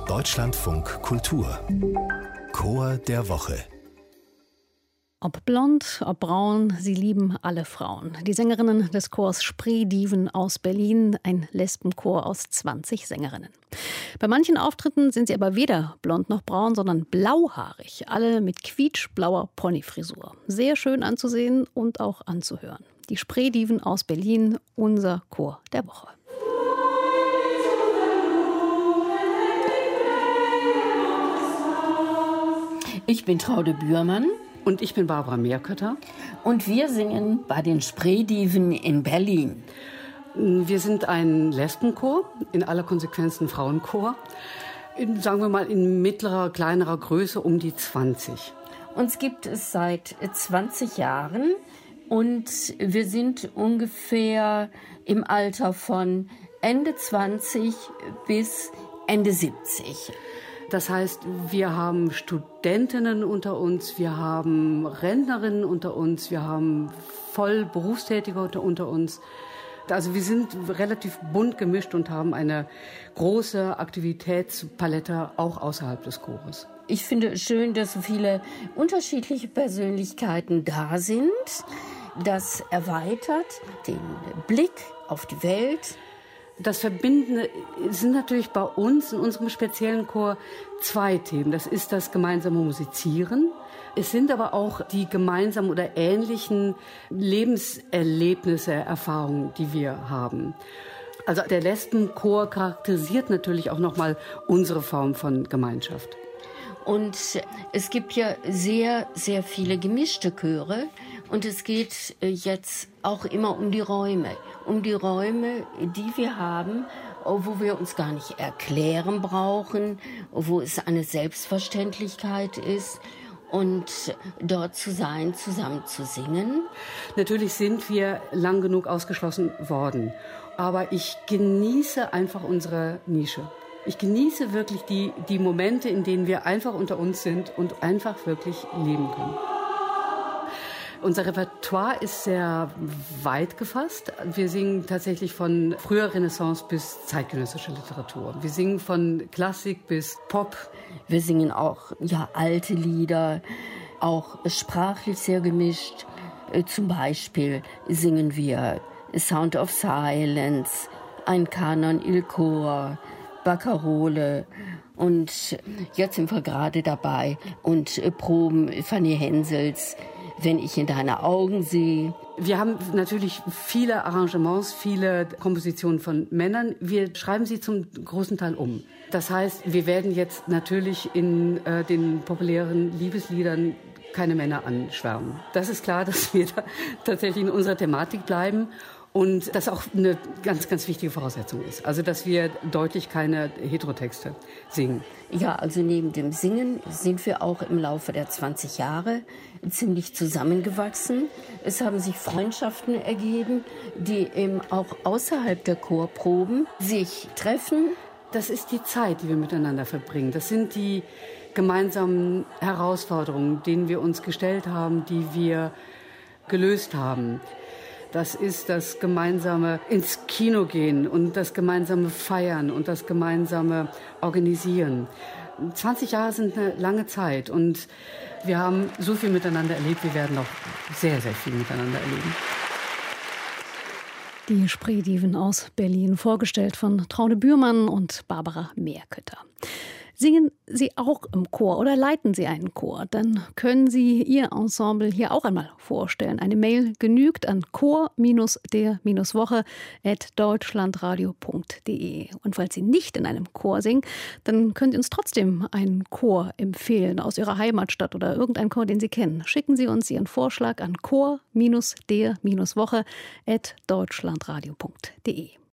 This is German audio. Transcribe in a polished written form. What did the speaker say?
Deutschlandfunk Kultur Chor der Woche. Ob blond, ob braun, sie lieben alle Frauen. Die Sängerinnen des Chors Spreediven aus Berlin, ein Lesbenchor aus 20 Sängerinnen. Bei manchen Auftritten sind sie aber weder blond noch braun, sondern blauhaarig. Alle mit quietschblauer Ponyfrisur. Sehr schön anzusehen und auch anzuhören. Die Spreediven aus Berlin, unser Chor der Woche. Ich bin Traude Bührmann. Und ich bin Barbara Meerkötter. Und wir singen bei den Spreediven in Berlin. Wir sind ein Lesbenchor, in aller Konsequenz ein Frauenchor. Sagen wir mal in mittlerer, kleinerer Größe um die 20. Uns gibt es seit 20 Jahren und wir sind ungefähr im Alter von Ende 20 bis Ende 70. Das heißt, wir haben Studentinnen unter uns, wir haben Rentnerinnen unter uns, wir haben voll Berufstätige unter uns. Also wir sind relativ bunt gemischt und haben eine große Aktivitätspalette auch außerhalb des Chores. Ich finde es schön, dass so viele unterschiedliche Persönlichkeiten da sind. Das erweitert den Blick auf die Welt. Das Verbindende sind natürlich bei uns in unserem speziellen Chor zwei Themen. Das ist das gemeinsame Musizieren. Es sind aber auch die gemeinsamen oder ähnlichen Lebenserlebnisse, Erfahrungen, die wir haben. Also der Lesbenchor charakterisiert natürlich auch nochmal unsere Form von Gemeinschaft. Und es gibt ja sehr, sehr viele gemischte Chöre. Und es geht jetzt auch immer um die Räume. Um die Räume, die wir haben, wo wir uns gar nicht erklären brauchen, wo es eine Selbstverständlichkeit ist. Und dort zu sein, zusammen zu singen. Natürlich sind wir lang genug ausgeschlossen worden. Aber ich genieße einfach unsere Nische. Ich genieße wirklich die Momente, in denen wir einfach unter uns sind und einfach wirklich leben können. Unser Repertoire ist sehr weit gefasst. Wir singen tatsächlich von früher Renaissance bis zeitgenössischer Literatur. Wir singen von Klassik bis Pop. Wir singen auch alte Lieder, auch sprachlich sehr gemischt. Zum Beispiel singen wir Sound of Silence, ein Kanon Il Chor, Barcarole. Und jetzt sind wir gerade dabei und proben Fanny Hensels Wenn ich in deine Augen sehe. Wir haben natürlich viele Arrangements, viele Kompositionen von Männern. Wir schreiben sie zum großen Teil um. Das heißt, wir werden jetzt natürlich in den populären Liebesliedern keine Männer anschwärmen. Das ist klar, dass wir da tatsächlich in unserer Thematik bleiben. Und das auch eine ganz, ganz wichtige Voraussetzung ist. Also, dass wir deutlich keine Heterotexte singen. Ja, also neben dem Singen sind wir auch im Laufe der 20 Jahre ziemlich zusammengewachsen. Es haben sich Freundschaften ergeben, die eben auch außerhalb der Chorproben sich treffen. Das ist die Zeit, die wir miteinander verbringen. Das sind die gemeinsamen Herausforderungen, denen wir uns gestellt haben, die wir gelöst haben. Das ist das gemeinsame ins Kino gehen und das gemeinsame Feiern und das gemeinsame Organisieren. 20 Jahre sind eine lange Zeit und wir haben so viel miteinander erlebt. Wir werden noch sehr, sehr viel miteinander erleben. Die Spreediven aus Berlin, vorgestellt von Traude Bührmann und Barbara Meerkötter. Singen Sie auch im Chor oder leiten Sie einen Chor? Dann können Sie Ihr Ensemble hier auch einmal vorstellen. Eine Mail genügt an chor-der-woche@deutschlandradio.de. Und falls Sie nicht in einem Chor singen, dann können Sie uns trotzdem einen Chor empfehlen aus Ihrer Heimatstadt oder irgendeinen Chor, den Sie kennen. Schicken Sie uns Ihren Vorschlag an chor-der-woche@deutschlandradio.de.